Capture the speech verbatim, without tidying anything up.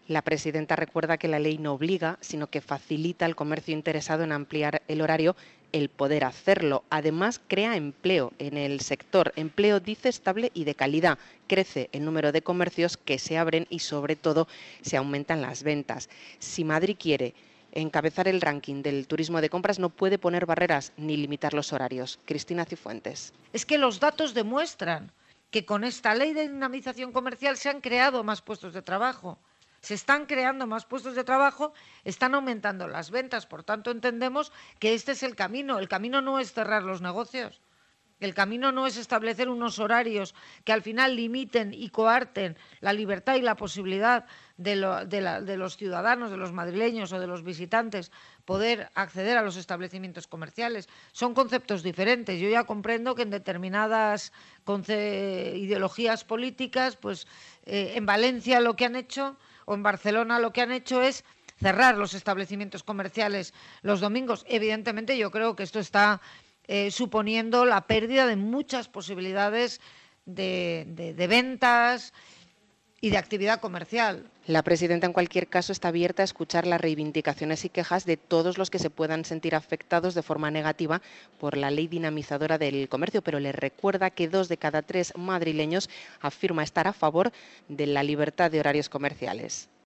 La presidenta recuerda que la ley no obliga, sino que facilita al comercio interesado en ampliar el horario el poder hacerlo. Además, crea empleo en el sector. Empleo, dice, estable y de calidad. Crece el número de comercios que se abren y, sobre todo, se aumentan las ventas. Si Madrid quiere encabezar el ranking del turismo de compras, no puede poner barreras ni limitar los horarios. Cristina Cifuentes. Es que los datos demuestran que con esta ley de dinamización comercial se han creado más puestos de trabajo. Se están creando más puestos de trabajo, están aumentando las ventas, por tanto entendemos que este es el camino. El camino no es cerrar los negocios, el camino no es establecer unos horarios que al final limiten y coarten la libertad y la posibilidad de, lo, de, la, de los ciudadanos, de los madrileños o de los visitantes poder acceder a los establecimientos comerciales. Son conceptos diferentes. Yo ya comprendo que en determinadas ideologías políticas, pues eh, en Valencia lo que han hecho o en Barcelona lo que han hecho es cerrar los establecimientos comerciales los domingos. Evidentemente yo creo que esto está eh, suponiendo la pérdida de muchas posibilidades de, de, de ventas y de actividad comercial. La presidenta, en cualquier caso, está abierta a escuchar las reivindicaciones y quejas de todos los que se puedan sentir afectados de forma negativa por la ley dinamizadora del comercio, pero le recuerda que dos de cada tres madrileños afirma estar a favor de la libertad de horarios comerciales.